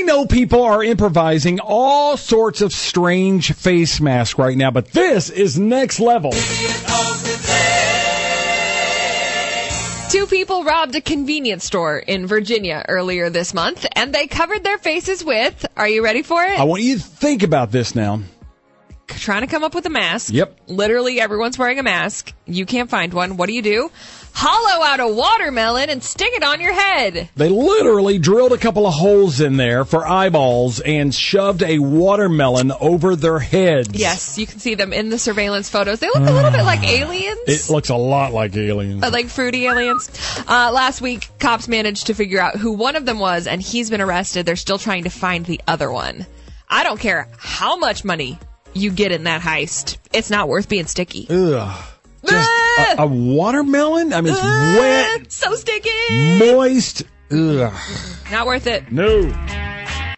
know people are improvising all sorts of strange face masks right now, but this is next level. Two people robbed a convenience store in Virginia earlier this month, and they covered their faces with, are you ready for it? I want you to think about this now. Trying to come up with a mask. Yep. Literally everyone's wearing a mask. You can't find one. What do? Hollow out a watermelon and stick it on your head. They literally drilled a couple of holes in there for eyeballs and shoved a watermelon over their heads. Yes, you can see them in the surveillance photos. They look a little bit like aliens. It looks a lot like aliens. Like fruity aliens. Last week, cops managed to figure out who one of them was, and he's been arrested. They're still trying to find the other one. I don't care how much money you get in that heist. It's not worth being sticky. Ugh. Just a watermelon? I mean, it's wet. So sticky. Moist. Ugh. Not worth it. No.